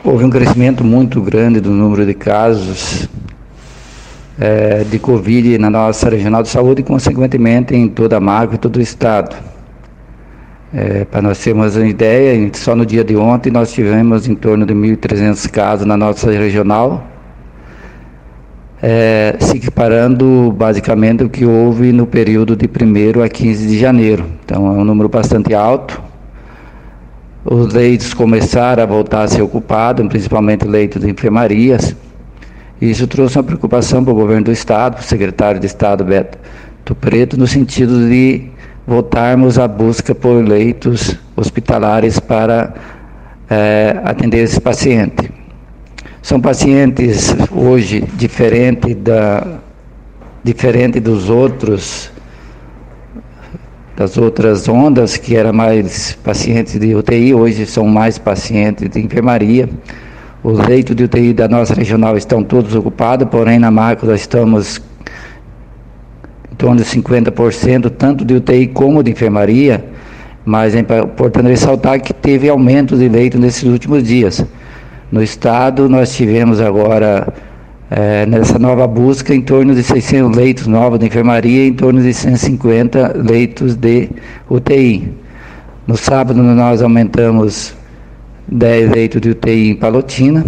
houve um crescimento muito grande do número de casos de Covid na nossa regional de saúde e, consequentemente, em toda a macro e todo o estado. Para nós termos uma ideia, só no dia de ontem nós tivemos em torno de 1.300 casos na nossa regional, se equiparando basicamente o que houve no período de 1º a 15 de janeiro. Então é um número bastante alto. Os leitos começaram a voltar a ser ocupados, principalmente leitos de enfermarias. Isso trouxe uma preocupação para o governo do estado, para o secretário de Estado, Beto Preto, no sentido de voltarmos à busca por leitos hospitalares para atender esses pacientes. São pacientes hoje diferente das outras ondas, que era mais pacientes de UTI, hoje são mais pacientes de enfermaria. Os leitos de UTI da nossa regional estão todos ocupados, porém na macro nós estamos em torno de 50%, tanto de UTI como de enfermaria, mas é importante ressaltar que teve aumento de leitos nesses últimos dias. No estado nós tivemos agora, nessa nova busca, em torno de 600 leitos novos de enfermaria e em torno de 150 leitos de UTI. No sábado nós aumentamos 10 leitos de UTI em Palotina.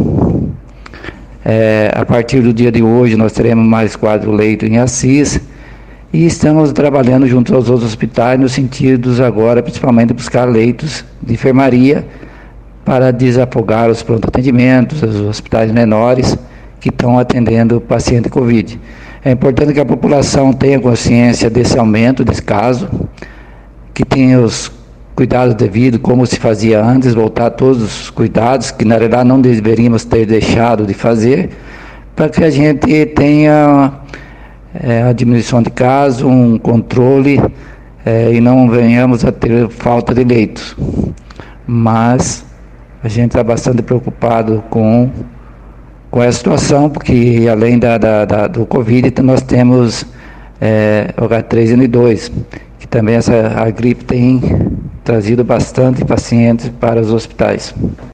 A partir do dia de hoje nós teremos mais 4 leitos em Assis e estamos trabalhando junto aos outros hospitais no sentido agora principalmente buscar leitos de enfermaria para desafogar os pronto-atendimentos, os hospitais menores que estão atendendo o paciente Covid. É importante que a população tenha consciência desse aumento, desse caso, que tenha os cuidados devidos, como se fazia antes, voltar a todos os cuidados, que na realidade não deveríamos ter deixado de fazer, para que a gente tenha a diminuição de casos, um controle e não venhamos a ter falta de leitos. Mas a gente está bastante preocupado com essa situação, porque além do Covid, nós temos H3N2, que também a gripe tem trazido bastante pacientes para os hospitais.